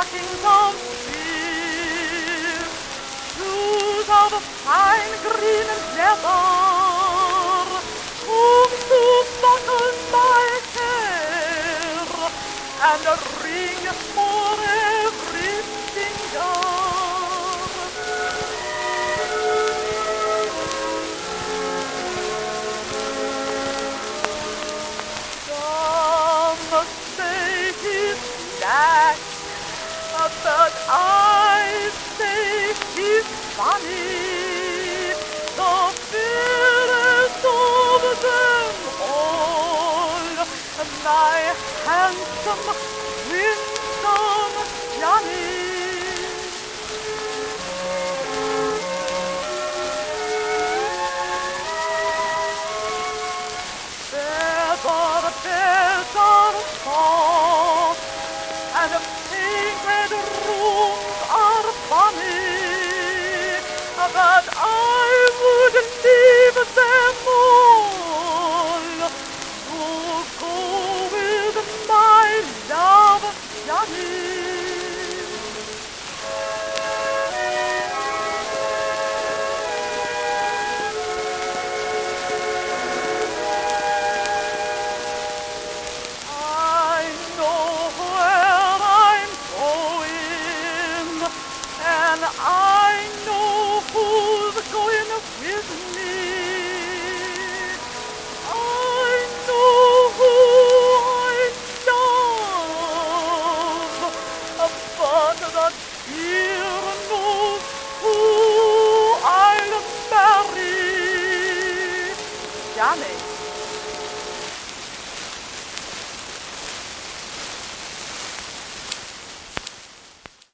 stockings of steel, shoes of fine green leather, hoops to buckle my hair, and a ring for every finger. Some say he's black, but I say he's funny. The fairest of them all, my handsome, winsome Johnny. Feather beds are soft, and painted rooms are funny, but